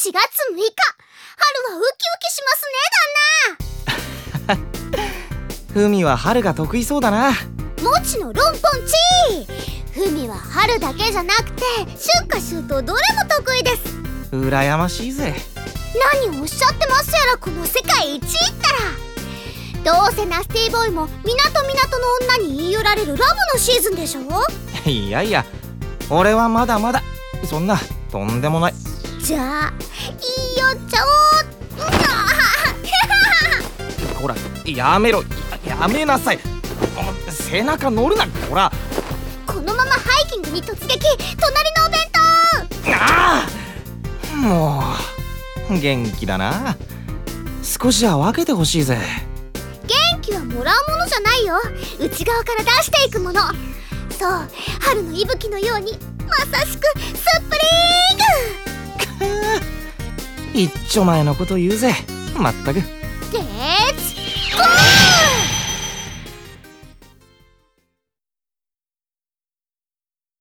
4月6日、春はウキウキしますね、旦那。 ふみは春が得意そうだな。 もちのロンポンチー。ふみは春だけじゃなくて春夏秋冬どれも得意です。 羨ましいぜ。 何をおっしゃってますやら、この世界一ったら。どうせナスティボーイも港の女に言い寄られるラブのシーズンでしょ。 いやいや、俺はまだまだそんなとんでもない。 じゃあ言い寄っちゃおう。 ほら、やめろ、やめなさい。背中乗るな、ほら。 このままハイキングに突撃、隣のお弁当。 ああ、もう元気だな。少しは分けてほしいぜ。 元気はもらうものじゃないよ、内側から出していくもの。そう、春の息吹のように、まさしくスプリング。 一丁前のこと言うぜ。まったく。 レッツゴー。